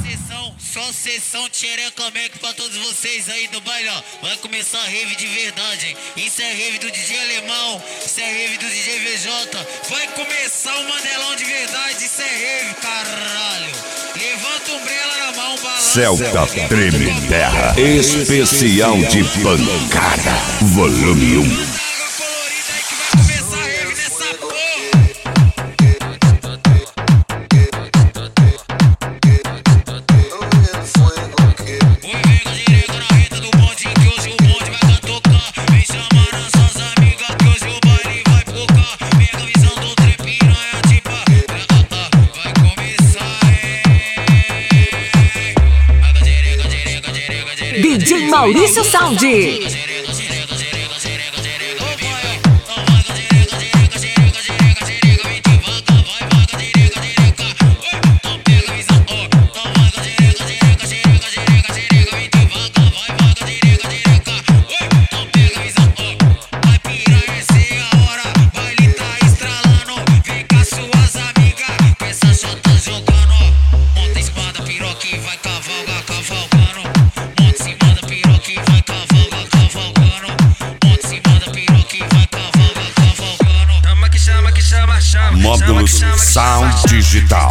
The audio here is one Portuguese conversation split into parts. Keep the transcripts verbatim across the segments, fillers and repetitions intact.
sessão, só sessão tchereca Mac pra todos vocês aí do baile, ó. Vai começar a rave de verdade, hein? Isso é rave do D J Alemão, isso é rave do D J V J. Vai começar o Mandelão de verdade, isso é rave, caralho. Levanta o umbrella na mão, balança. Celta Treme Terra, especial de pancada, volume um. D J Maurício Sound. Módulos Sound Digital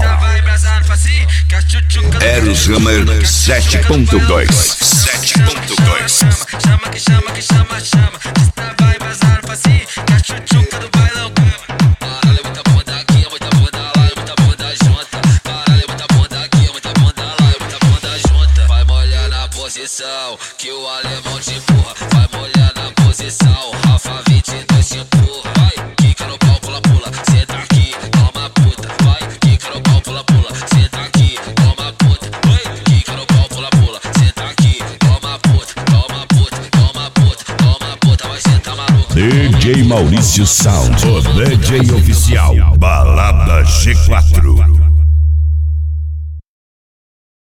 Eros Hammer sete ponto dois. sete ponto dois. Chama que chama que chama, chama. Esta vai vazar pra si, que a chuchuca do bailão. Caralho, muita bunda aqui, muita bunda lá, muita bunda junta. Caralho, muita bunda aqui, muita bunda lá, muita bunda junta. Vai molhar na posição, que o alemão te empurra. Vai molhar na posição, Rafa vinte e dois te empurra. Vai, quica no pau, pula, pula. Senta aqui, toma puta. Vai, quica no pau, pula, pula. Senta aqui, toma puta. Vai, quica no pau, pula, pula. Senta aqui, toma puta, toma puta, toma puta, toma puta. Vai sentar maluco. D J Maurício Sound, o D J oficial, Balada G quatro.